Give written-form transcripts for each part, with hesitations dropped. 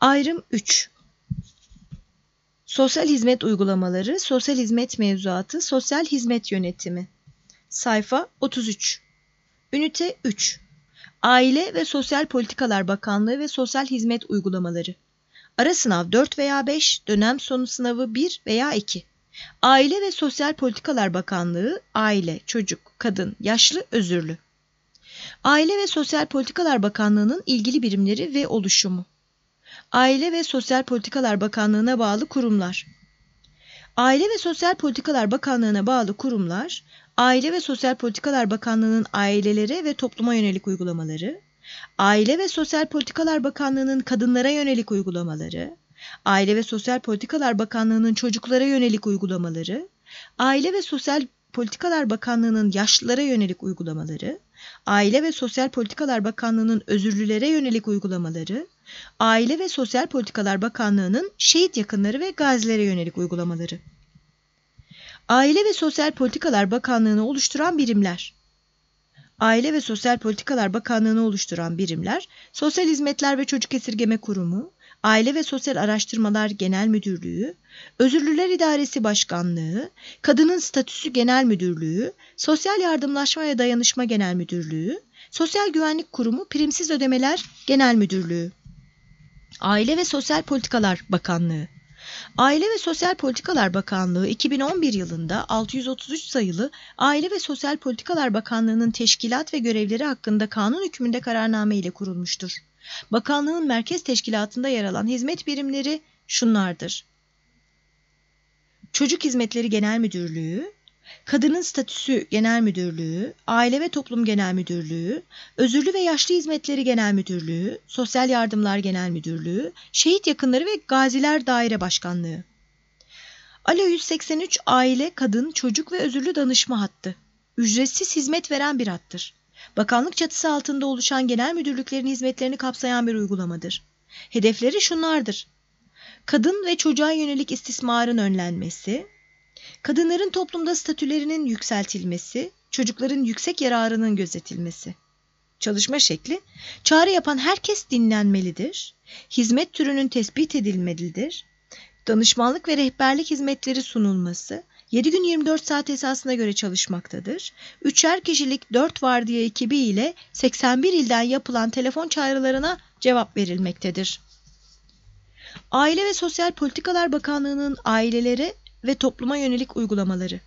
Ayrım 3. Sosyal hizmet uygulamaları, sosyal hizmet mevzuatı, sosyal hizmet yönetimi. Sayfa 33. Ünite 3. Aile ve Sosyal Politikalar Bakanlığı ve sosyal hizmet uygulamaları. Ara sınav 4 veya 5, dönem sonu sınavı 1 veya 2. Aile ve Sosyal Politikalar Bakanlığı, aile, çocuk, kadın, yaşlı, özürlü. Aile ve Sosyal Politikalar Bakanlığı'nın ilgili birimleri ve oluşumu. Aile ve Sosyal Politikalar Bakanlığı'na bağlı kurumlar. Aile ve Sosyal Politikalar Bakanlığı'na bağlı kurumlar, Aile ve Sosyal Politikalar Bakanlığı'nın ailelere ve topluma yönelik uygulamaları, Aile ve Sosyal Politikalar Bakanlığı'nın kadınlara yönelik uygulamaları, Aile ve Sosyal Politikalar Bakanlığı'nın çocuklara yönelik uygulamaları, Aile ve Sosyal Politikalar Bakanlığı'nın yaşlılara yönelik uygulamaları, Aile ve Sosyal Politikalar Bakanlığı'nın özürlülere yönelik uygulamaları, Aile ve Sosyal Politikalar Bakanlığı'nın şehit yakınları ve gazilere yönelik uygulamaları. Aile ve Sosyal Politikalar Bakanlığı'nı oluşturan birimler. Aile ve Sosyal Politikalar Bakanlığı'nı oluşturan birimler, Sosyal Hizmetler ve Çocuk Esirgeme Kurumu, Aile ve Sosyal Araştırmalar Genel Müdürlüğü, Özürlüler İdaresi Başkanlığı, Kadının Statüsü Genel Müdürlüğü, Sosyal Yardımlaşma ve Dayanışma Genel Müdürlüğü, Sosyal Güvenlik Kurumu Primsiz Ödemeler Genel Müdürlüğü. Aile ve Sosyal Politikalar Bakanlığı. Aile ve Sosyal Politikalar Bakanlığı 2011 yılında 633 sayılı Aile ve Sosyal Politikalar Bakanlığı'nın teşkilat ve görevleri hakkında kanun hükmünde kararname ile kurulmuştur. Bakanlığın merkez teşkilatında yer alan hizmet birimleri şunlardır: Çocuk Hizmetleri Genel Müdürlüğü, Kadının Statüsü Genel Müdürlüğü, Aile ve Toplum Genel Müdürlüğü, Özürlü ve Yaşlı Hizmetleri Genel Müdürlüğü, Sosyal Yardımlar Genel Müdürlüğü, Şehit Yakınları ve Gaziler Daire Başkanlığı. Alo 183 Aile, Kadın, Çocuk ve Özürlü Danışma Hattı. Ücretsiz hizmet veren bir hattır. Bakanlık çatısı altında oluşan genel müdürlüklerin hizmetlerini kapsayan bir uygulamadır. Hedefleri şunlardır: kadın ve çocuğa yönelik istismarın önlenmesi, kadınların toplumda statülerinin yükseltilmesi, çocukların yüksek yararının gözetilmesi. Çalışma şekli: çağrı yapan herkes dinlenmelidir, hizmet türünün tespit edilmelidir, danışmanlık ve rehberlik hizmetleri sunulması, 7 gün 24 saat esasına göre çalışmaktadır. 3'er kişilik 4 vardiya ekibi ile 81 ilden yapılan telefon çağrılarına cevap verilmektedir. Aile ve Sosyal Politikalar Bakanlığı'nın ailelere ve topluma yönelik uygulamaları.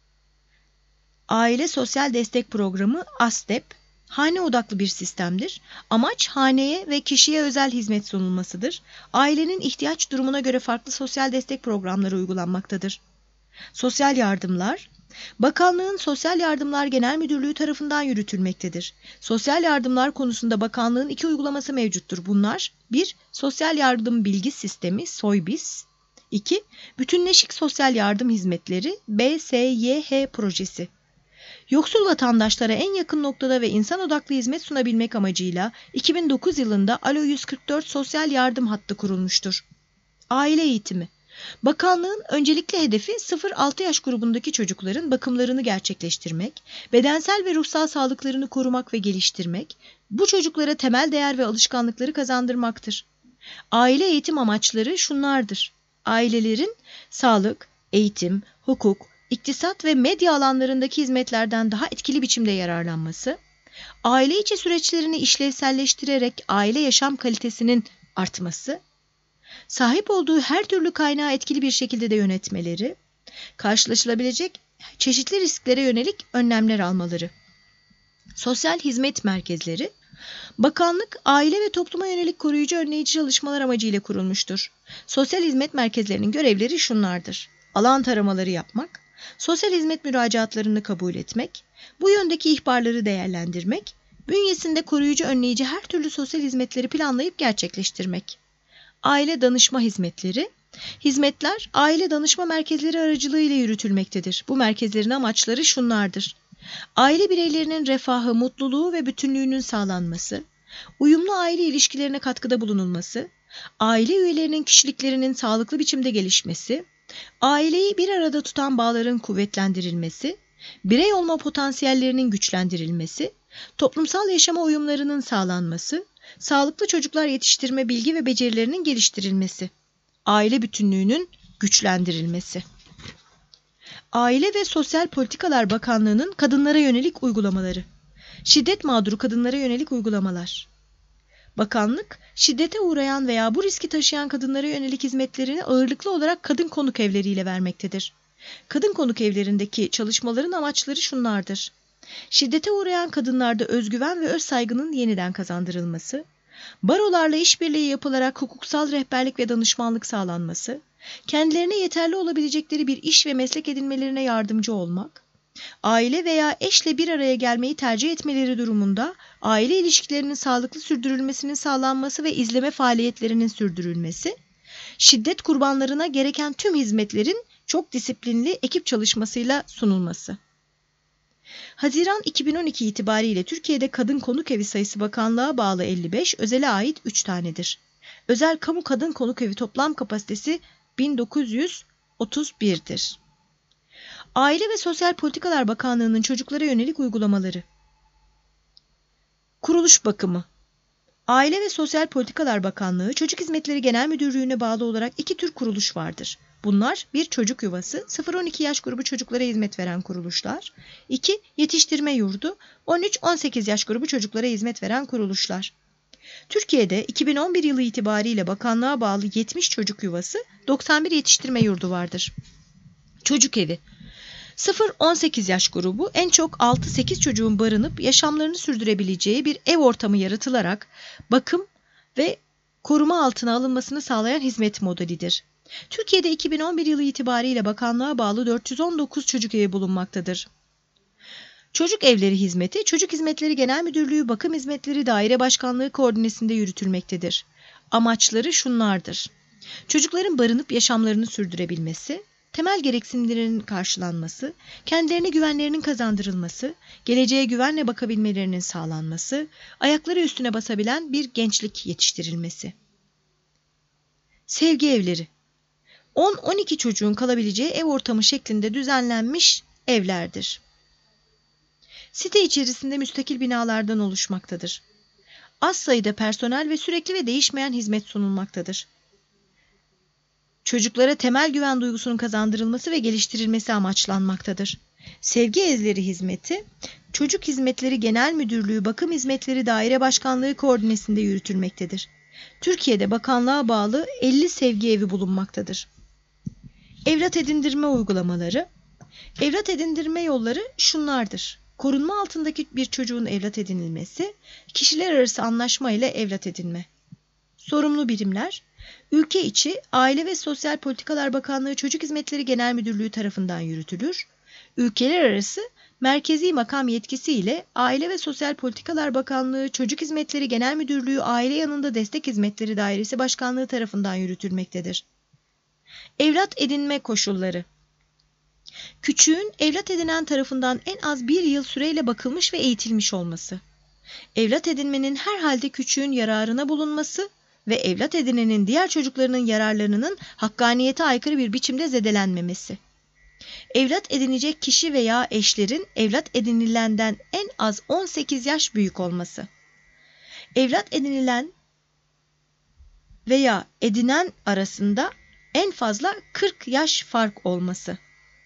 Aile Sosyal Destek Programı ASDEP, hane odaklı bir sistemdir. Amaç haneye ve kişiye özel hizmet sunulmasıdır. Ailenin ihtiyaç durumuna göre farklı sosyal destek programları uygulanmaktadır. Sosyal yardımlar, Bakanlığın Sosyal Yardımlar Genel Müdürlüğü tarafından yürütülmektedir. Sosyal yardımlar konusunda bakanlığın 2 uygulaması mevcuttur. Bunlar: 1. Sosyal Yardım Bilgi Sistemi (SOYBİS). 2. Bütünleşik Sosyal Yardım Hizmetleri (BSYH) projesi. Yoksul vatandaşlara en yakın noktada ve insan odaklı hizmet sunabilmek amacıyla 2009 yılında Alo 144 Sosyal Yardım Hattı kurulmuştur. Aile eğitimi. Bakanlığın öncelikli hedefi 0-6 yaş grubundaki çocukların bakımlarını gerçekleştirmek, bedensel ve ruhsal sağlıklarını korumak ve geliştirmek, bu çocuklara temel değer ve alışkanlıkları kazandırmaktır. Aile eğitim amaçları şunlardır: ailelerin sağlık, eğitim, hukuk, iktisat ve medya alanlarındaki hizmetlerden daha etkili biçimde yararlanması, aile içi süreçlerini işlevselleştirerek aile yaşam kalitesinin artması, sahip olduğu her türlü kaynağı etkili bir şekilde de yönetmeleri, karşılaşılabilecek çeşitli risklere yönelik önlemler almaları. Sosyal hizmet merkezleri, bakanlık aile ve topluma yönelik koruyucu önleyici çalışmalar amacıyla kurulmuştur. Sosyal hizmet merkezlerinin görevleri şunlardır: alan taramaları yapmak, sosyal hizmet müracaatlarını kabul etmek, bu yöndeki ihbarları değerlendirmek, bünyesinde koruyucu önleyici her türlü sosyal hizmetleri planlayıp gerçekleştirmek. Aile danışma hizmetleri. Hizmetler aile danışma merkezleri aracılığıyla yürütülmektedir. Bu merkezlerin amaçları şunlardır: aile bireylerinin refahı, mutluluğu ve bütünlüğünün sağlanması, uyumlu aile ilişkilerine katkıda bulunulması, aile üyelerinin kişiliklerinin sağlıklı biçimde gelişmesi, aileyi bir arada tutan bağların kuvvetlendirilmesi, birey olma potansiyellerinin güçlendirilmesi, toplumsal yaşama uyumlarının sağlanması, Sağlıklı çocuklar yetiştirme bilgi ve becerilerinin geliştirilmesi. Aile bütünlüğünün güçlendirilmesi. Aile ve Sosyal Politikalar Bakanlığı'nın kadınlara yönelik uygulamaları. Şiddet mağduru kadınlara yönelik uygulamalar. Bakanlık, şiddete uğrayan veya bu riski taşıyan kadınlara yönelik hizmetlerini ağırlıklı olarak kadın konuk evleriyle vermektedir. Kadın konuk evlerindeki çalışmaların amaçları şunlardır: şiddete uğrayan kadınlarda özgüven ve öz saygının yeniden kazandırılması, barolarla işbirliği yapılarak hukuksal rehberlik ve danışmanlık sağlanması, kendilerine yeterli olabilecekleri bir iş ve meslek edinmelerine yardımcı olmak, aile veya eşle bir araya gelmeyi tercih etmeleri durumunda aile ilişkilerinin sağlıklı sürdürülmesinin sağlanması ve izleme faaliyetlerinin sürdürülmesi, şiddet kurbanlarına gereken tüm hizmetlerin çok disiplinli ekip çalışmasıyla sunulması. Haziran 2012 itibariyle Türkiye'de kadın konuk evi sayısı bakanlığa bağlı 55, özele ait 3 tanedir. Özel kamu kadın konuk evi toplam kapasitesi 1931'dir. Aile ve Sosyal Politikalar Bakanlığı'nın çocuklara yönelik uygulamaları. Kuruluş bakımı. Aile ve Sosyal Politikalar Bakanlığı, Çocuk Hizmetleri Genel Müdürlüğü'ne bağlı olarak 2 tür kuruluş vardır. Bunlar: 1. Çocuk yuvası, 0-12 yaş grubu çocuklara hizmet veren kuruluşlar. 2. Yetiştirme yurdu, 13-18 yaş grubu çocuklara hizmet veren kuruluşlar. Türkiye'de 2011 yılı itibariyle bakanlığa bağlı 70 çocuk yuvası, 91 yetiştirme yurdu vardır. Çocuk evi. 0-18 yaş grubu en çok 6-8 çocuğun barınıp yaşamlarını sürdürebileceği bir ev ortamı yaratılarak bakım ve koruma altına alınmasını sağlayan hizmet modelidir. Türkiye'de 2011 yılı itibariyle bakanlığa bağlı 419 çocuk evi bulunmaktadır. Çocuk evleri hizmeti, Çocuk Hizmetleri Genel Müdürlüğü Bakım Hizmetleri Daire Başkanlığı koordinesinde yürütülmektedir. Amaçları şunlardır: çocukların barınıp yaşamlarını sürdürebilmesi, temel gereksinimlerinin karşılanması, kendilerine güvenlerinin kazandırılması, geleceğe güvenle bakabilmelerinin sağlanması, ayakları üstüne basabilen bir gençlik yetiştirilmesi. Sevgi evleri. 10-12 çocuğun kalabileceği ev ortamı şeklinde düzenlenmiş evlerdir. Site içerisinde müstakil binalardan oluşmaktadır. Az sayıda personel ve sürekli ve değişmeyen hizmet sunulmaktadır. Çocuklara temel güven duygusunun kazandırılması ve geliştirilmesi amaçlanmaktadır. Sevgi evleri hizmeti, Çocuk Hizmetleri Genel Müdürlüğü Bakım Hizmetleri Daire Başkanlığı koordinesinde yürütülmektedir. Türkiye'de bakanlığa bağlı 50 sevgi evi bulunmaktadır. Evlat edindirme uygulamaları. Evlat edindirme yolları şunlardır: korunma altındaki bir çocuğun evlat edinilmesi, kişiler arası anlaşma ile evlat edinme. Sorumlu birimler: ülke içi Aile ve Sosyal Politikalar Bakanlığı Çocuk Hizmetleri Genel Müdürlüğü tarafından yürütülür. Ülkeler arası merkezi makam yetkisiyle Aile ve Sosyal Politikalar Bakanlığı Çocuk Hizmetleri Genel Müdürlüğü Aile Yanında Destek Hizmetleri Dairesi Başkanlığı tarafından yürütülmektedir. Evlat edinme koşulları. Küçüğün evlat edinen tarafından en az 1 yıl süreyle bakılmış ve eğitilmiş olması. Evlat edinmenin herhalde küçüğün yararına bulunması ve evlat edinenin diğer çocuklarının yararlarının hakkaniyete aykırı bir biçimde zedelenmemesi. Evlat edinecek kişi veya eşlerin evlat edinilenden en az 18 yaş büyük olması. Evlat edinilen veya edinen arasında en fazla 40 yaş fark olması.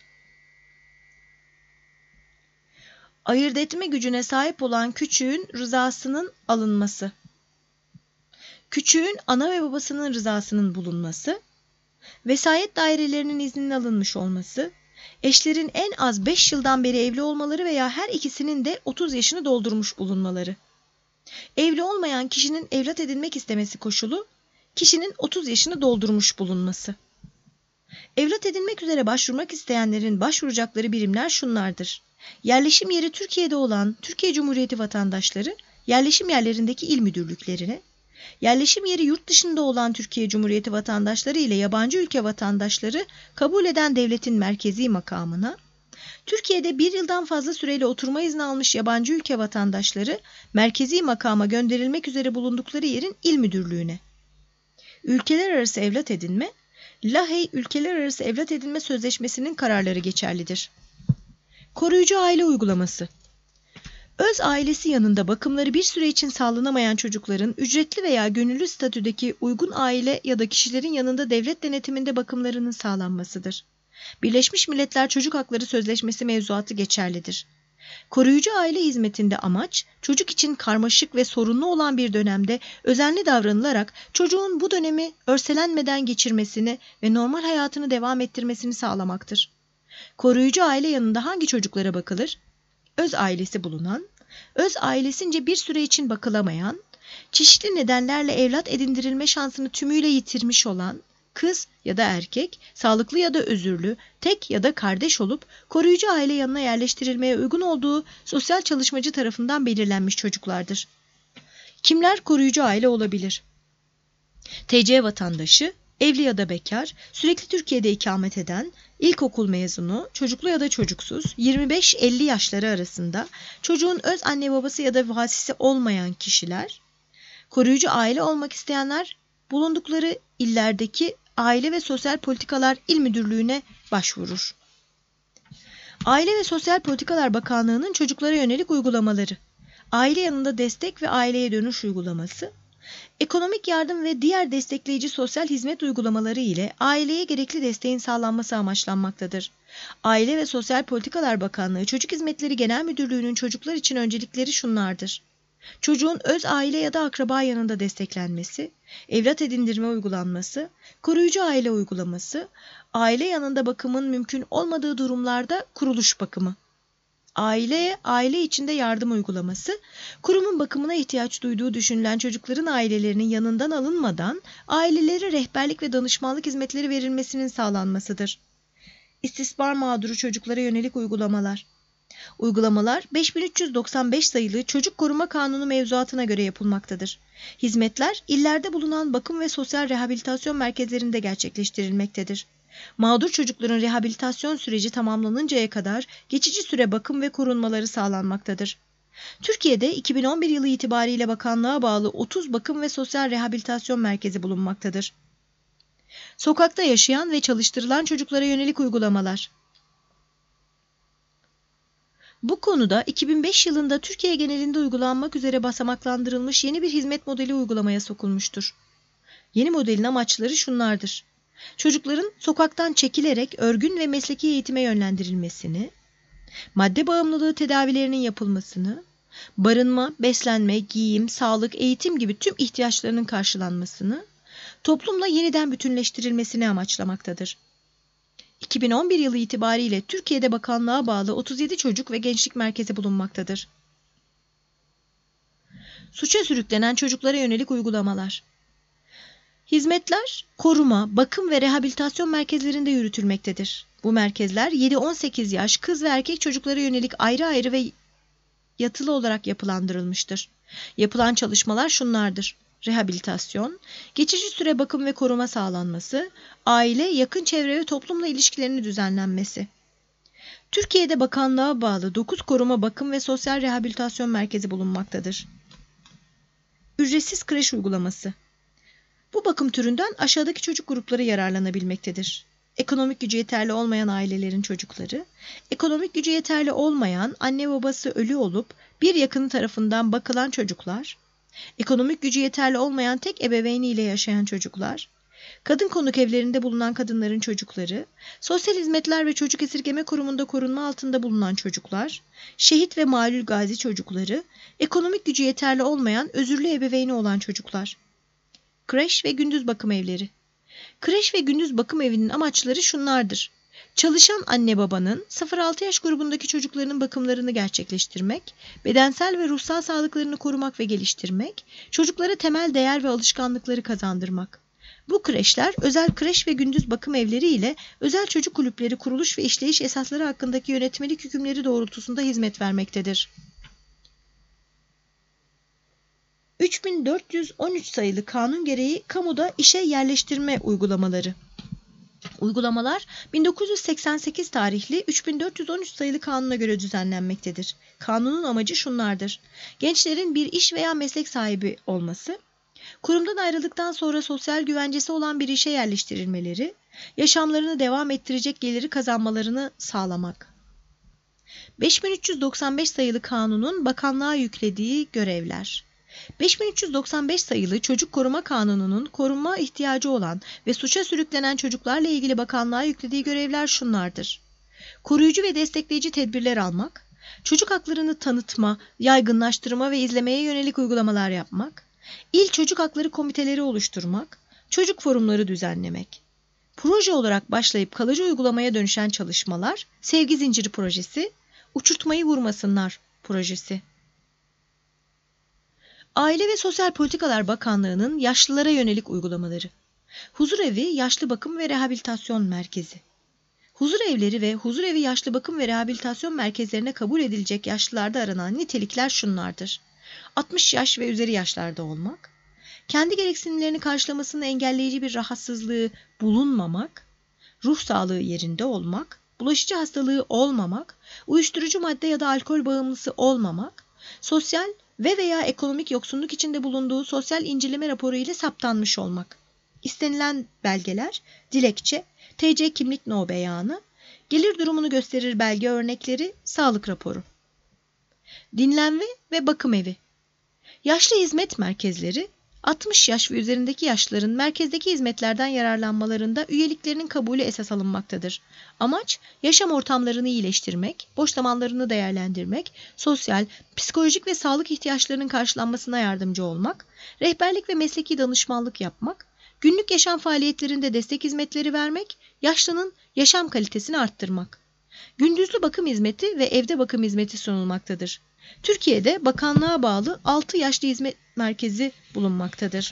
Ayırt etme gücüne sahip olan küçüğün rızasının alınması. Küçüğün ana ve babasının rızasının bulunması, vesayet dairelerinin izninin alınmış olması, eşlerin en az 5 yıldan beri evli olmaları veya her ikisinin de 30 yaşını doldurmuş bulunmaları. Evli olmayan kişinin evlat edinmek istemesi koşulu, kişinin 30 yaşını doldurmuş bulunması. Evlat edinmek üzere başvurmak isteyenlerin başvuracakları birimler şunlardır: yerleşim yeri Türkiye'de olan Türkiye Cumhuriyeti vatandaşları, yerleşim yerlerindeki il müdürlüklerine, yerleşim yeri yurt dışında olan Türkiye Cumhuriyeti vatandaşları ile yabancı ülke vatandaşları kabul eden devletin merkezi makamına, Türkiye'de 1 yıldan fazla süreyle oturma izni almış yabancı ülke vatandaşları merkezi makama gönderilmek üzere bulundukları yerin il müdürlüğüne. Ülkeler arası evlat edinme, Lahey Ülkeler Arası Evlat Edinme Sözleşmesi'nin kararları geçerlidir. Koruyucu aile uygulaması. Öz ailesi yanında bakımları bir süre için sağlanamayan çocukların ücretli veya gönüllü statüdeki uygun aile ya da kişilerin yanında devlet denetiminde bakımlarının sağlanmasıdır. Birleşmiş Milletler Çocuk Hakları Sözleşmesi mevzuatı geçerlidir. Koruyucu aile hizmetinde amaç, çocuk için karmaşık ve sorunlu olan bir dönemde özenli davranılarak çocuğun bu dönemi örselenmeden geçirmesini ve normal hayatını devam ettirmesini sağlamaktır. Koruyucu aile yanında hangi çocuklara bakılır? Öz ailesi bulunan, öz ailesince bir süre için bakılamayan, çeşitli nedenlerle evlat edindirilme şansını tümüyle yitirmiş olan, kız ya da erkek, sağlıklı ya da özürlü, tek ya da kardeş olup koruyucu aile yanına yerleştirilmeye uygun olduğu sosyal çalışmacı tarafından belirlenmiş çocuklardır. Kimler koruyucu aile olabilir? TC vatandaşı, evli ya da bekar, sürekli Türkiye'de ikamet eden, ilkokul mezunu, çocuklu ya da çocuksuz, 25-50 yaşları arasında, çocuğun öz anne babası ya da vasisi olmayan kişiler, koruyucu aile olmak isteyenler, bulundukları illerdeki Aile ve Sosyal Politikalar İl Müdürlüğü'ne başvurur. Aile ve Sosyal Politikalar Bakanlığı'nın çocuklara yönelik uygulamaları, aile yanında destek ve aileye dönüş uygulaması, ekonomik yardım ve diğer destekleyici sosyal hizmet uygulamaları ile aileye gerekli desteğin sağlanması amaçlanmaktadır. Aile ve Sosyal Politikalar Bakanlığı Çocuk Hizmetleri Genel Müdürlüğü'nün çocuklar için öncelikleri şunlardır: çocuğun öz aile ya da akraba yanında desteklenmesi, evlat edindirme uygulanması, koruyucu aile uygulaması, aile yanında bakımın mümkün olmadığı durumlarda kuruluş bakımı. Aile içinde yardım uygulaması, kurumun bakımına ihtiyaç duyduğu düşünülen çocukların ailelerinin yanından alınmadan ailelere rehberlik ve danışmanlık hizmetleri verilmesinin sağlanmasıdır. İstismar mağduru çocuklara yönelik uygulamalar. Uygulamalar 5395 sayılı Çocuk Koruma Kanunu mevzuatına göre yapılmaktadır. Hizmetler illerde bulunan bakım ve sosyal rehabilitasyon merkezlerinde gerçekleştirilmektedir. Mağdur çocukların rehabilitasyon süreci tamamlanıncaya kadar geçici süre bakım ve korunmaları sağlanmaktadır. Türkiye'de 2011 yılı itibariyle bakanlığa bağlı 30 bakım ve sosyal rehabilitasyon merkezi bulunmaktadır. Sokakta yaşayan ve çalıştırılan çocuklara yönelik uygulamalar. Bu konuda 2005 yılında Türkiye genelinde uygulanmak üzere basamaklandırılmış yeni bir hizmet modeli uygulamaya sokulmuştur. Yeni modelin amaçları şunlardır: çocukların sokaktan çekilerek örgün ve mesleki eğitime yönlendirilmesini, madde bağımlılığı tedavilerinin yapılmasını, barınma, beslenme, giyim, sağlık, eğitim gibi tüm ihtiyaçlarının karşılanmasını, toplumla yeniden bütünleştirilmesini amaçlamaktadır. 2011 yılı itibariyle Türkiye'de bakanlığa bağlı 37 çocuk ve gençlik merkezi bulunmaktadır. Suça sürüklenen çocuklara yönelik uygulamalar. Hizmetler, koruma, bakım ve rehabilitasyon merkezlerinde yürütülmektedir. Bu merkezler 7-18 yaş kız ve erkek çocuklara yönelik ayrı ayrı ve yatılı olarak yapılandırılmıştır. Yapılan çalışmalar şunlardır: rehabilitasyon, geçici süre bakım ve koruma sağlanması, aile, yakın çevre ve toplumla ilişkilerini düzenlenmesi. Türkiye'de bakanlığa bağlı 9 koruma, bakım ve sosyal rehabilitasyon merkezi bulunmaktadır. Ücretsiz kreş uygulaması. Bu bakım türünden aşağıdaki çocuk grupları yararlanabilmektedir: ekonomik gücü yeterli olmayan ailelerin çocukları, ekonomik gücü yeterli olmayan, anne babası ölü olup bir yakını tarafından bakılan çocuklar, ekonomik gücü yeterli olmayan tek ebeveyniyle yaşayan çocuklar, kadın konuk evlerinde bulunan kadınların çocukları, sosyal hizmetler ve çocuk esirgeme kurumunda korunma altında bulunan çocuklar, şehit ve malul gazi çocukları, ekonomik gücü yeterli olmayan özürlü ebeveyni olan çocuklar. Kreş ve gündüz bakım evleri. Kreş ve gündüz bakım evinin amaçları şunlardır: çalışan anne babanın 0-6 yaş grubundaki çocuklarının bakımlarını gerçekleştirmek, bedensel ve ruhsal sağlıklarını korumak ve geliştirmek, çocuklara temel değer ve alışkanlıkları kazandırmak. Bu kreşler, özel kreş ve gündüz bakım evleri ile özel çocuk kulüpleri kuruluş ve işleyiş esasları hakkındaki yönetmelik hükümleri doğrultusunda hizmet vermektedir. 3413 sayılı kanun gereği kamuda işe yerleştirme uygulamaları. Uygulamalar 1988 tarihli 3413 sayılı kanuna göre düzenlenmektedir. Kanunun amacı şunlardır: gençlerin bir iş veya meslek sahibi olması, kurumdan ayrıldıktan sonra sosyal güvencesi olan bir işe yerleştirilmeleri, yaşamlarını devam ettirecek geliri kazanmalarını sağlamak. 5395 sayılı kanunun bakanlığa yüklediği görevler. 5395 sayılı Çocuk Koruma Kanunu'nun korunma ihtiyacı olan ve suça sürüklenen çocuklarla ilgili bakanlığa yüklediği görevler şunlardır: koruyucu ve destekleyici tedbirler almak, çocuk haklarını tanıtma, yaygınlaştırma ve izlemeye yönelik uygulamalar yapmak, İl Çocuk Hakları Komiteleri oluşturmak, çocuk forumları düzenlemek. Proje olarak başlayıp kalıcı uygulamaya dönüşen çalışmalar, Sevgi Zinciri Projesi, Uçurtmayı Vurmasınlar Projesi. Aile ve Sosyal Politikalar Bakanlığı'nın yaşlılara yönelik uygulamaları. Huzurevi Yaşlı Bakım ve Rehabilitasyon Merkezi. Huzurevleri ve huzurevi yaşlı bakım ve rehabilitasyon merkezlerine kabul edilecek yaşlılarda aranan nitelikler şunlardır: 60 yaş ve üzeri yaşlarda olmak, kendi gereksinimlerini karşılamasını engelleyici bir rahatsızlığı bulunmamak, ruh sağlığı yerinde olmak, bulaşıcı hastalığı olmamak, uyuşturucu madde ya da alkol bağımlısı olmamak, sosyal ve veya ekonomik yoksunluk içinde bulunduğu sosyal inceleme raporu ile saptanmış olmak. İstenilen belgeler: dilekçe, TC kimlik no beyanı, gelir durumunu gösterir belge örnekleri, sağlık raporu. Dinlenme ve bakım evi. Yaşlı hizmet merkezleri, 60 yaş ve üzerindeki yaşlıların merkezdeki hizmetlerden yararlanmalarında üyeliklerinin kabulü esas alınmaktadır. Amaç, yaşam ortamlarını iyileştirmek, boş zamanlarını değerlendirmek, sosyal, psikolojik ve sağlık ihtiyaçlarının karşılanmasına yardımcı olmak, rehberlik ve mesleki danışmanlık yapmak, günlük yaşam faaliyetlerinde destek hizmetleri vermek, yaşlının yaşam kalitesini arttırmak. Gündüzlü bakım hizmeti ve evde bakım hizmeti sunulmaktadır. Türkiye'de bakanlığa bağlı 6 yaşlı hizmet merkezi bulunmaktadır.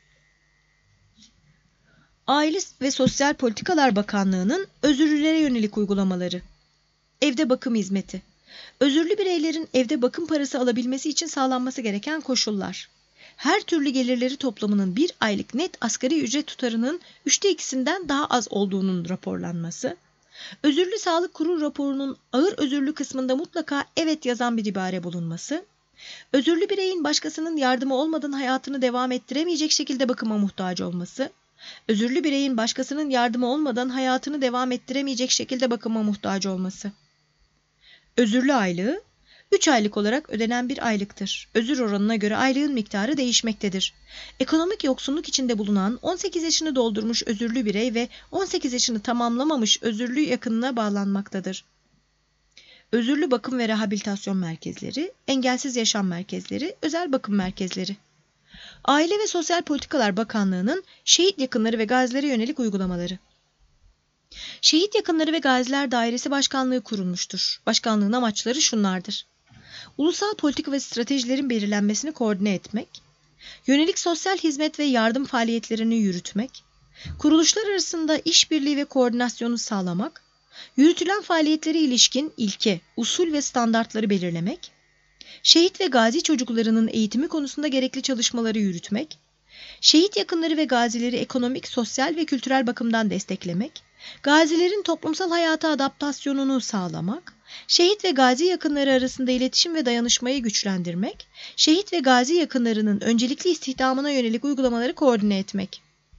Aile ve Sosyal Politikalar Bakanlığı'nın özürlülere yönelik uygulamaları. Evde bakım hizmeti. Özürlü bireylerin evde bakım parası alabilmesi için sağlanması gereken koşullar: her türlü gelirleri toplamının bir aylık net asgari ücret tutarının 2/3'ünden daha az olduğunun raporlanması, özürlü sağlık kurulu raporunun ağır özürlü kısmında mutlaka evet yazan bir ibare bulunması, özürlü bireyin başkasının yardımı olmadan hayatını devam ettiremeyecek şekilde bakıma muhtaç olması, özürlü bireyin başkasının yardımı olmadan hayatını devam ettiremeyecek şekilde bakıma muhtaç olması. Özürlü aylığı 3 aylık olarak ödenen bir aylıktır. Özür oranına göre aylığın miktarı değişmektedir. Ekonomik yoksunluk içinde bulunan 18 yaşını doldurmuş özürlü birey ve 18 yaşını tamamlamamış özürlü yakınına bağlanmaktadır. Özürlü bakım ve rehabilitasyon merkezleri, engelsiz yaşam merkezleri, özel bakım merkezleri. Aile ve Sosyal Politikalar Bakanlığı'nın şehit yakınları ve gazilere yönelik uygulamaları. Şehit Yakınları ve Gaziler Dairesi Başkanlığı kurulmuştur. Başkanlığın amaçları şunlardır: ulusal politika ve stratejilerin belirlenmesini koordine etmek, yönelik sosyal hizmet ve yardım faaliyetlerini yürütmek, kuruluşlar arasında işbirliği ve koordinasyonu sağlamak, yürütülen faaliyetlere ilişkin ilke, usul ve standartları belirlemek, şehit ve gazi çocuklarının eğitimi konusunda gerekli çalışmaları yürütmek, şehit yakınları ve gazileri ekonomik, sosyal ve kültürel bakımdan desteklemek, gazilerin toplumsal hayata adaptasyonunu sağlamak, şehit ve gazi yakınları arasında iletişim ve dayanışmayı güçlendirmek, şehit ve gazi yakınlarının öncelikli istihdamına yönelik uygulamaları koordine etmek.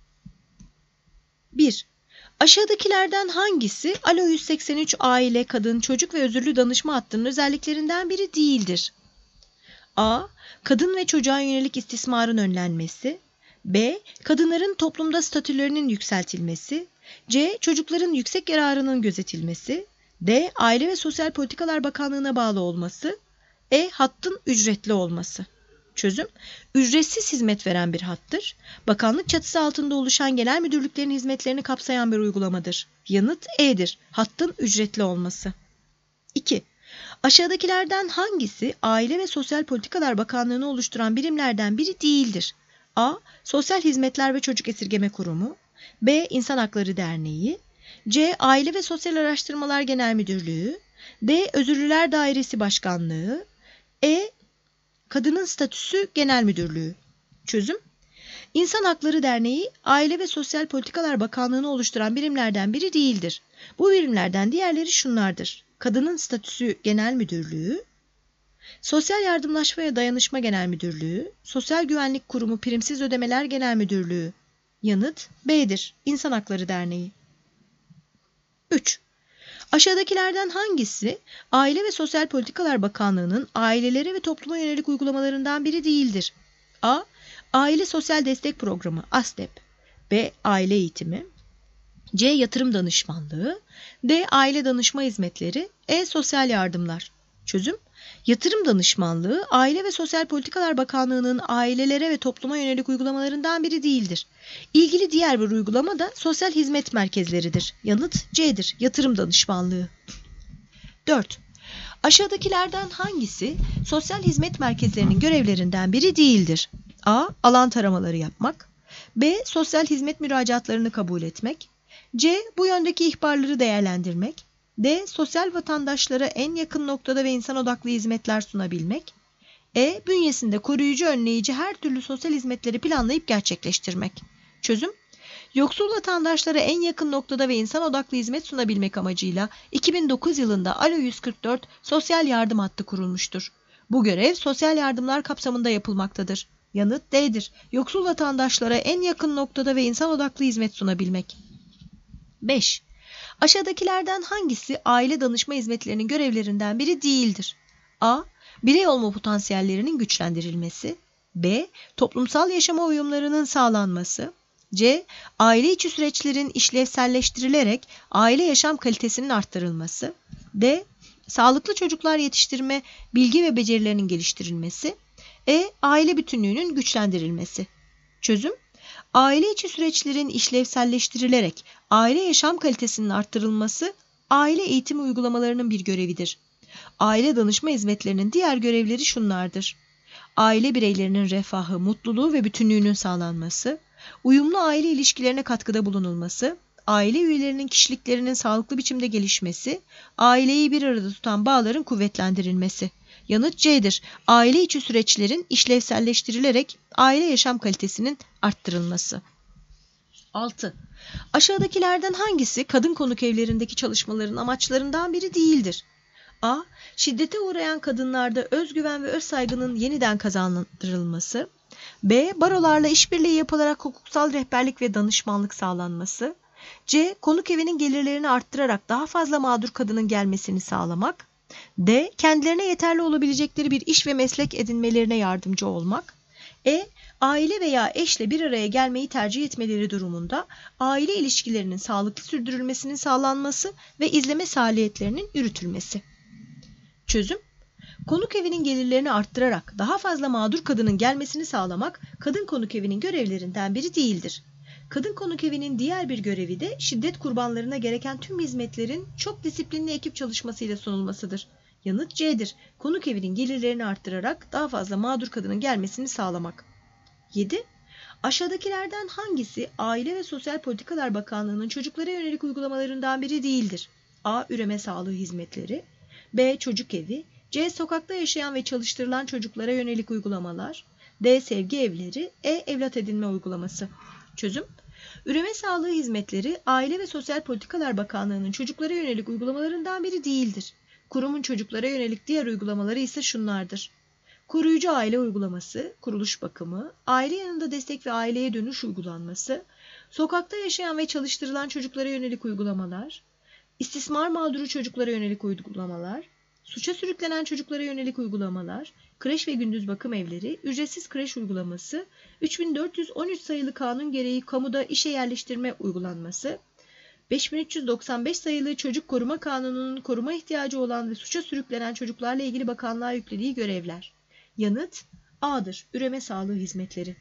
1. Aşağıdakilerden hangisi Alo 183 aile, kadın, çocuk ve özürlü danışma hattının özelliklerinden biri değildir? A. Kadın ve çocuğa yönelik istismarın önlenmesi. B. Kadınların toplumda statülerinin yükseltilmesi. C. Çocukların yüksek yararının gözetilmesi. D. Aile ve Sosyal Politikalar Bakanlığı'na bağlı olması. E. Hattın ücretli olması. Çözüm: ücretsiz hizmet veren bir hattır. Bakanlık çatısı altında oluşan genel müdürlüklerin hizmetlerini kapsayan bir uygulamadır. Yanıt E'dir. Hattın ücretli olması. 2. Aşağıdakilerden hangisi Aile ve Sosyal Politikalar Bakanlığı'nı oluşturan birimlerden biri değildir? A. Sosyal Hizmetler ve Çocuk Esirgeme Kurumu. B. İnsan Hakları Derneği. C. Aile ve Sosyal Araştırmalar Genel Müdürlüğü. D. Özürlüler Dairesi Başkanlığı. E. Kadının Statüsü Genel Müdürlüğü. Çözüm: İnsan Hakları Derneği, Aile ve Sosyal Politikalar Bakanlığı'nı oluşturan birimlerden biri değildir. Bu birimlerden diğerleri şunlardır: Kadının Statüsü Genel Müdürlüğü, Sosyal Yardımlaşma ve Dayanışma Genel Müdürlüğü, Sosyal Güvenlik Kurumu Primsiz Ödemeler Genel Müdürlüğü. Yanıt B'dir. İnsan Hakları Derneği. 3. Aşağıdakilerden hangisi Aile ve Sosyal Politikalar Bakanlığı'nın ailelere ve topluma yönelik uygulamalarından biri değildir? A. Aile Sosyal Destek Programı (ASDEP). B. Aile eğitimi. C. Yatırım danışmanlığı. D. Aile danışma hizmetleri. E. Sosyal yardımlar. Çözüm: Yatırım danışmanlığı, Aile ve Sosyal Politikalar Bakanlığı'nın ailelere ve topluma yönelik uygulamalarından biri değildir. İlgili diğer bir uygulama da sosyal hizmet merkezleridir. Yanıt C'dir. Yatırım danışmanlığı. 4. Aşağıdakilerden hangisi sosyal hizmet merkezlerinin görevlerinden biri değildir? A. Alan taramaları yapmak. B. Sosyal hizmet müracaatlarını kabul etmek. C. Bu yöndeki ihbarları değerlendirmek. D. Sosyal vatandaşlara en yakın noktada ve insan odaklı hizmetler sunabilmek. E. Bünyesinde koruyucu, önleyici her türlü sosyal hizmetleri planlayıp gerçekleştirmek. Çözüm: Yoksul vatandaşlara en yakın noktada ve insan odaklı hizmet sunabilmek amacıyla 2009 yılında Alo 144 sosyal yardım hattı kurulmuştur. Bu görev sosyal yardımlar kapsamında yapılmaktadır. Yanıt D'dir. Yoksul vatandaşlara en yakın noktada ve insan odaklı hizmet sunabilmek. 5. Aşağıdakilerden hangisi aile danışma hizmetlerinin görevlerinden biri değildir? A. Birey olma potansiyellerinin güçlendirilmesi. B. Toplumsal yaşama uyumlarının sağlanması. C. Aile içi süreçlerin işlevselleştirilerek aile yaşam kalitesinin arttırılması. D. Sağlıklı çocuklar yetiştirme bilgi ve becerilerinin geliştirilmesi. E. Aile bütünlüğünün güçlendirilmesi. Çözüm: Aile içi süreçlerin işlevselleştirilerek aile yaşam kalitesinin arttırılması aile eğitimi uygulamalarının bir görevidir. Aile danışma hizmetlerinin diğer görevleri şunlardır: Aile bireylerinin refahı, mutluluğu ve bütünlüğünün sağlanması, uyumlu aile ilişkilerine katkıda bulunulması, aile üyelerinin kişiliklerinin sağlıklı biçimde gelişmesi, aileyi bir arada tutan bağların kuvvetlendirilmesi. Yanıt C'dir. Aile içi süreçlerin işlevselleştirilerek aile yaşam kalitesinin arttırılması. 6. Aşağıdakilerden hangisi kadın konuk evlerindeki çalışmaların amaçlarından biri değildir? A. Şiddete uğrayan kadınlarda özgüven ve özsaygının yeniden kazandırılması. B. Barolarla işbirliği yapılarak hukuksal rehberlik ve danışmanlık sağlanması. C. Konuk evinin gelirlerini arttırarak daha fazla mağdur kadının gelmesini sağlamak. D. Kendilerine yeterli olabilecekleri bir iş ve meslek edinmelerine yardımcı olmak. E. Aile veya eşle bir araya gelmeyi tercih etmeleri durumunda aile ilişkilerinin sağlıklı sürdürülmesinin sağlanması ve izleme faaliyetlerinin yürütülmesi. Çözüm: Konuk evinin gelirlerini arttırarak daha fazla mağdur kadının gelmesini sağlamak kadın konuk evinin görevlerinden biri değildir. Kadın konuk evinin diğer bir görevi de şiddet kurbanlarına gereken tüm hizmetlerin çok disiplinli ekip çalışmasıyla sunulmasıdır. Yanıt C'dir. Konuk evinin gelirlerini arttırarak daha fazla mağdur kadının gelmesini sağlamak. 7. Aşağıdakilerden hangisi Aile ve Sosyal Politikalar Bakanlığı'nın çocuklara yönelik uygulamalarından biri değildir? A. Üreme sağlığı hizmetleri. B. Çocuk evi. C. Sokakta yaşayan ve çalıştırılan çocuklara yönelik uygulamalar. D. Sevgi evleri. E. Evlat edinme uygulaması. Çözüm: Üreme sağlığı hizmetleri Aile ve Sosyal Politikalar Bakanlığı'nın çocuklara yönelik uygulamalarından biri değildir. Kurumun çocuklara yönelik diğer uygulamaları ise şunlardır: Koruyucu aile uygulaması, kuruluş bakımı, aile yanında destek ve aileye dönüş uygulanması, sokakta yaşayan ve çalıştırılan çocuklara yönelik uygulamalar, istismar mağduru çocuklara yönelik uygulamalar, suça sürüklenen çocuklara yönelik uygulamalar, kreş ve gündüz bakım evleri, ücretsiz kreş uygulaması, 3413 sayılı kanun gereği kamuda işe yerleştirme uygulanması, 5395 sayılı Çocuk Koruma Kanunu'nun koruma ihtiyacı olan ve suça sürüklenen çocuklarla ilgili bakanlığa yüklediği görevler. Yanıt A'dır. Üreme sağlığı hizmetleri.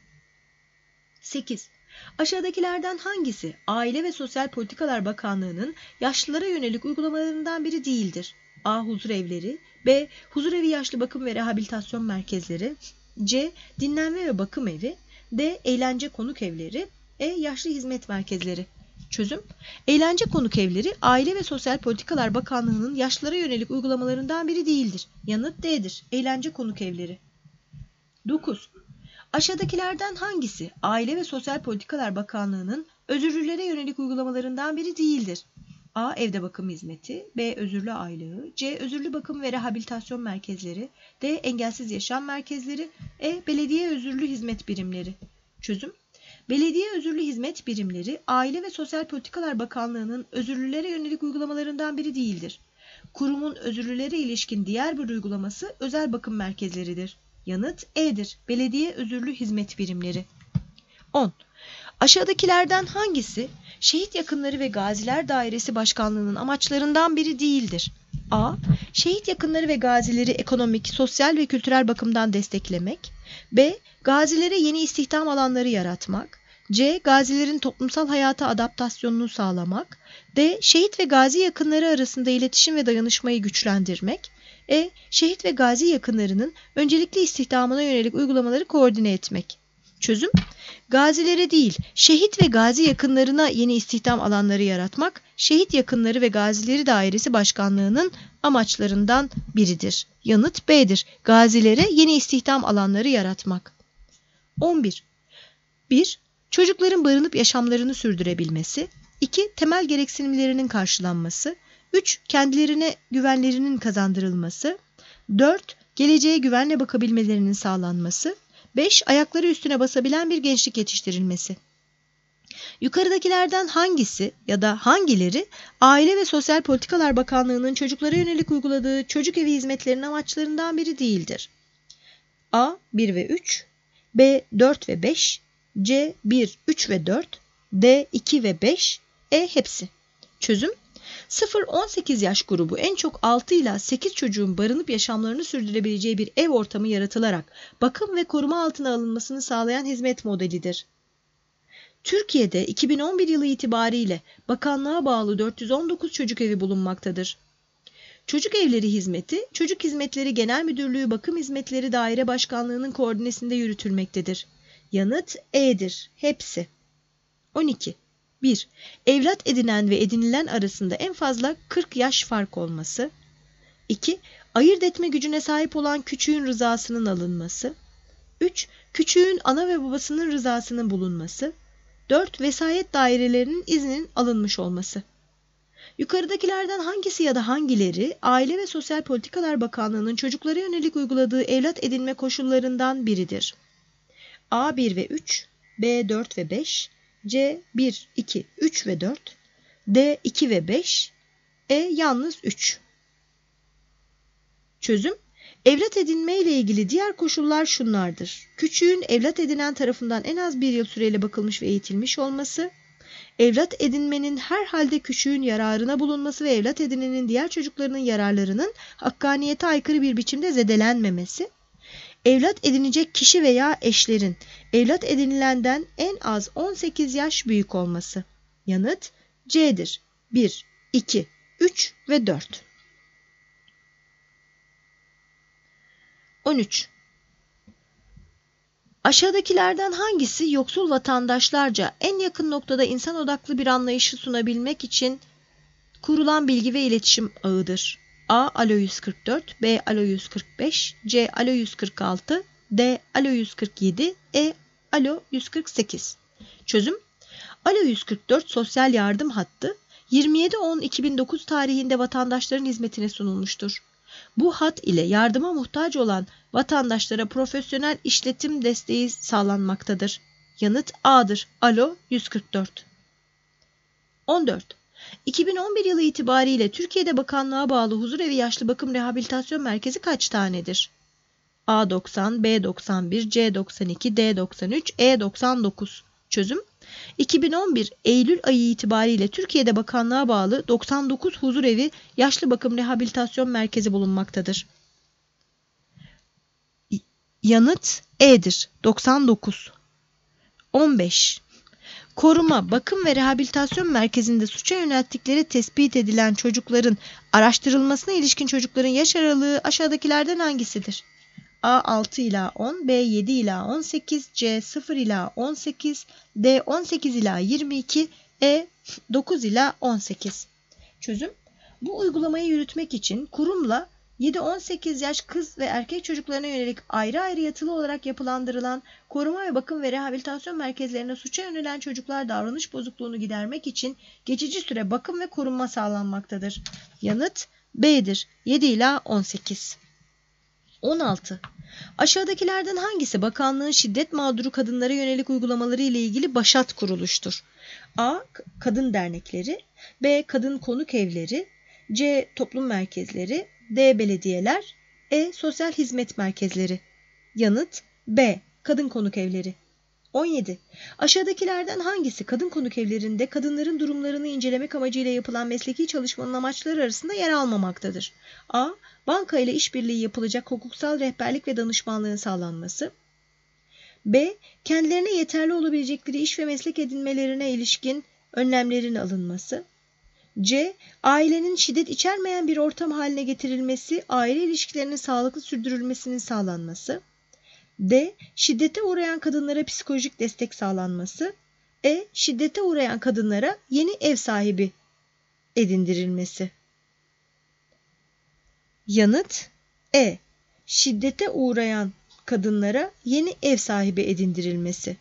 8. Aşağıdakilerden hangisi Aile ve Sosyal Politikalar Bakanlığı'nın yaşlılara yönelik uygulamalarından biri değildir? A. Huzur evleri. B. Huzurevi yaşlı bakım ve rehabilitasyon merkezleri. C. Dinlenme ve bakım evi. D. Eğlence konuk evleri. E. Yaşlı hizmet merkezleri. Çözüm: Eğlence konuk evleri Aile ve Sosyal Politikalar Bakanlığı'nın yaşlılara yönelik uygulamalarından biri değildir. Yanıt D'dir. Eğlence konuk evleri. 9. Aşağıdakilerden hangisi Aile ve Sosyal Politikalar Bakanlığı'nın özürlülere yönelik uygulamalarından biri değildir? A. Evde bakım hizmeti. B. Özürlü aylığı. C. Özürlü bakım ve rehabilitasyon merkezleri. D. Engelsiz yaşam merkezleri. E. Belediye özürlü hizmet birimleri. Çözüm: Belediye özürlü hizmet birimleri, Aile ve Sosyal Politikalar Bakanlığı'nın özürlülere yönelik uygulamalarından biri değildir. Kurumun özürlülere ilişkin diğer bir uygulaması özel bakım merkezleridir. Yanıt E'dir. Belediye özürlü hizmet birimleri. 10. Aşağıdakilerden hangisi Şehit Yakınları ve Gaziler Dairesi Başkanlığı'nın amaçlarından biri değildir? A. Şehit yakınları ve gazileri ekonomik, sosyal ve kültürel bakımdan desteklemek. B. Gazilere yeni istihdam alanları yaratmak. C. Gazilerin toplumsal hayata adaptasyonunu sağlamak. D. Şehit ve gazi yakınları arasında iletişim ve dayanışmayı güçlendirmek. E. Şehit ve gazi yakınlarının öncelikli istihdamına yönelik uygulamaları koordine etmek. Çözüm: Gazilere değil, şehit ve gazi yakınlarına yeni istihdam alanları yaratmak, Şehit Yakınları ve Gazileri Dairesi Başkanlığı'nın amaçlarından biridir. Yanıt B'dir. Gazilere yeni istihdam alanları yaratmak. 11. 1. Çocukların barınıp yaşamlarını sürdürebilmesi. 2. Temel gereksinimlerinin karşılanması. 3. Kendilerine güvenlerinin kazandırılması. 4. Geleceğe güvenle bakabilmelerinin sağlanması. 5. Ayakları üstüne basabilen bir gençlik yetiştirilmesi. Yukarıdakilerden hangisi ya da hangileri Aile ve Sosyal Politikalar Bakanlığı'nın çocuklara yönelik uyguladığı çocuk evi hizmetlerinin amaçlarından biri değildir? A. 1 ve 3, B. 4 ve 5, C. 1, 3 ve 4, D. 2 ve 5, E. Hepsi. Çözüm: 0-18 yaş grubu en çok 6 ila 8 çocuğun barınıp yaşamlarını sürdürebileceği bir ev ortamı yaratılarak bakım ve koruma altına alınmasını sağlayan hizmet modelidir. Türkiye'de 2011 yılı itibariyle bakanlığa bağlı 419 çocuk evi bulunmaktadır. Çocuk evleri hizmeti, Çocuk Hizmetleri Genel Müdürlüğü Bakım Hizmetleri Daire Başkanlığı'nın koordinesinde yürütülmektedir. Yanıt E'dir. Hepsi. 12. 1. Evlat edinen ve edinilen arasında en fazla 40 yaş fark olması. 2. Ayırt etme gücüne sahip olan küçüğün rızasının alınması. 3. Küçüğün ana ve babasının rızasının bulunması. 4. Vesayet dairelerinin izninin alınmış olması. Yukarıdakilerden hangisi ya da hangileri Aile ve Sosyal Politikalar Bakanlığı'nın çocuklara yönelik uyguladığı evlat edinme koşullarından biridir? A. 1 ve 3, B. 4 ve 5, C. 1, 2, 3 ve 4, D. 2 ve 5, E. Yalnız 3. Çözüm: Evlat edinme ile ilgili diğer koşullar şunlardır. Küçüğün evlat edinen tarafından en az 1 yıl süreyle bakılmış ve eğitilmiş olması, evlat edinmenin herhalde küçüğün yararına bulunması ve evlat edinenin diğer çocuklarının yararlarının hakkaniyete aykırı bir biçimde zedelenmemesi, evlat edinecek kişi veya eşlerin evlat edinilenden en az 18 yaş büyük olması. Yanıt C'dir. 1, 2, 3 ve 4. 13. Aşağıdakilerden hangisi yoksul vatandaşlarca en yakın noktada insan odaklı bir anlayışı sunabilmek için kurulan bilgi ve iletişim ağıdır? A. Alo 144, B. Alo 145, C. Alo 146, D. Alo 147, E. Alo 148. Çözüm: Alo 144 sosyal yardım hattı 27.10.2009 tarihinde vatandaşların hizmetine sunulmuştur. Bu hat ile yardıma muhtaç olan vatandaşlara profesyonel işletim desteği sağlanmaktadır. Yanıt A'dır. Alo 144. 14. 2011 yılı itibariyle Türkiye'de bakanlığa bağlı huzurevi yaşlı bakım rehabilitasyon merkezi kaç tanedir? A 90, B 91, C 92, D 93, E 99. Çözüm: 2011 Eylül ayı itibariyle Türkiye'de bakanlığa bağlı 99 huzurevi yaşlı bakım rehabilitasyon merkezi bulunmaktadır. Yanıt E'dir. 99. 15. Koruma, bakım ve rehabilitasyon merkezinde suça yönelttikleri tespit edilen çocukların araştırılmasına ilişkin çocukların yaş aralığı aşağıdakilerden hangisidir? A 6 ila 10, B 7 ila 18, C 0 ila 18, D 18 ila 22, E 9 ila 18. Çözüm: Bu uygulamayı yürütmek için kurumla 7-18 yaş kız ve erkek çocuklarına yönelik ayrı ayrı yatılı olarak yapılandırılan koruma ve bakım ve rehabilitasyon merkezlerine suça yönelen çocuklar davranış bozukluğunu gidermek için geçici süre bakım ve korunma sağlanmaktadır. Yanıt B'dir. 7 ila 18. 16. Aşağıdakilerden hangisi bakanlığın şiddet mağduru kadınlara yönelik uygulamaları ile ilgili başat kuruluştur? A. Kadın dernekleri, B. Kadın konuk evleri, C. Toplum merkezleri, D. Belediyeler, E. Sosyal hizmet merkezleri. Yanıt B. Kadın konuk evleri. 17. Aşağıdakilerden hangisi kadın konuk evlerinde kadınların durumlarını incelemek amacıyla yapılan mesleki çalışmanın amaçları arasında yer almamaktadır? A. Banka ile işbirliği yapılacak hukuksal rehberlik ve danışmanlığın sağlanması. B. Kendilerine yeterli olabilecekleri iş ve meslek edinmelerine ilişkin önlemlerin alınması. C. Ailenin şiddet içermeyen bir ortam haline getirilmesi, aile ilişkilerinin sağlıklı sürdürülmesinin sağlanması. D. Şiddete uğrayan kadınlara psikolojik destek sağlanması. E. Şiddete uğrayan kadınlara yeni ev sahibi edindirilmesi. Yanıt E. Şiddete uğrayan kadınlara yeni ev sahibi edindirilmesi.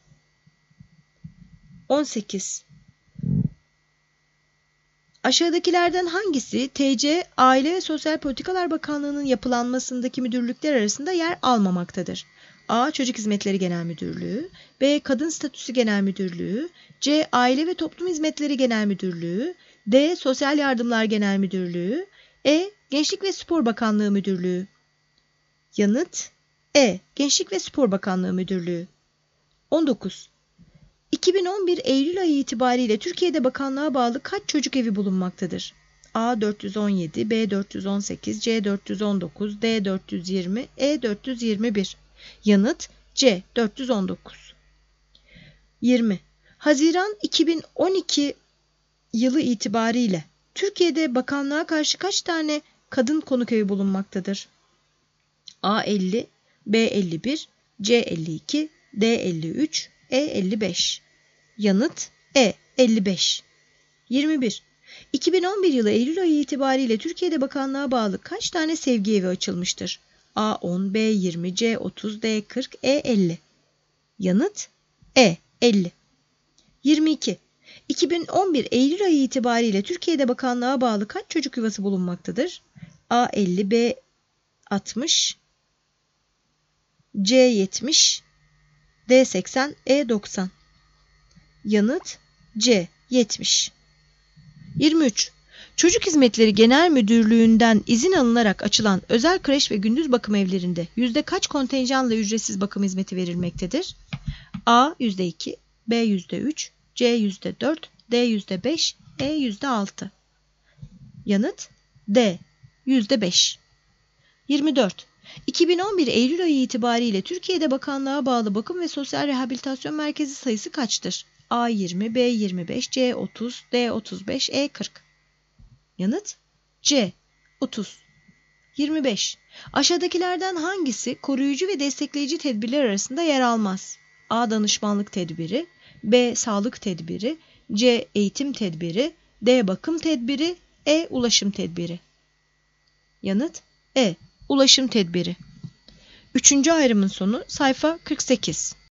18. Aşağıdakilerden hangisi TC, Aile ve Sosyal Politikalar Bakanlığı'nın yapılanmasındaki müdürlükler arasında yer almamaktadır? A. Çocuk Hizmetleri Genel Müdürlüğü, B. Kadın Statüsü Genel Müdürlüğü, C. Aile ve Toplum Hizmetleri Genel Müdürlüğü, D. Sosyal Yardımlar Genel Müdürlüğü, E. Gençlik ve Spor Bakanlığı Müdürlüğü. Yanıt E. Gençlik ve Spor Bakanlığı Müdürlüğü. 19. 2011 Eylül ayı itibariyle Türkiye'de bakanlığa bağlı kaç çocuk evi bulunmaktadır? A. 417, B. 418, C. 419, D. 420, E. 421. Yanıt C. 419. 20. Haziran 2012 yılı itibariyle Türkiye'de bakanlığa karşı kaç tane kadın konuk evi bulunmaktadır? A. 50, B. 51, C. 52, D. 53, E. 55. Yanıt E. 55. 21. 2011 yılı Eylül ayı itibariyle Türkiye'de bakanlığa bağlı kaç tane sevgi evi açılmıştır? A. 10, B. 20, C. 30, D. 40, E. 50. Yanıt E. 50. 22. 2011 Eylül ayı itibariyle Türkiye'de bakanlığa bağlı kaç çocuk yuvası bulunmaktadır? A. 50, B. 60, C. 70, D. 80, E. 90. Yanıt C. 70. 23. Çocuk Hizmetleri Genel Müdürlüğü'nden izin alınarak açılan özel kreş ve gündüz bakım evlerinde yüzde kaç kontenjanla ücretsiz bakım hizmeti verilmektedir? A. %2, B. %3, C. %4, D. %5, E. %6. Yanıt D. %5. 24. 2011 Eylül ayı itibariyle Türkiye'de bakanlığa bağlı bakım ve sosyal rehabilitasyon merkezi sayısı kaçtır? A 20, B 25, C 30, D 35, E 40. Yanıt C 30. 25. Aşağıdakilerden hangisi koruyucu ve destekleyici tedbirler arasında yer almaz? A. Danışmanlık tedbiri, B. Sağlık tedbiri, C. Eğitim tedbiri, D. Bakım tedbiri, E. Ulaşım tedbiri. Yanıt E. Ulaşım tedbiri. 3. ayrımın sonu sayfa 48.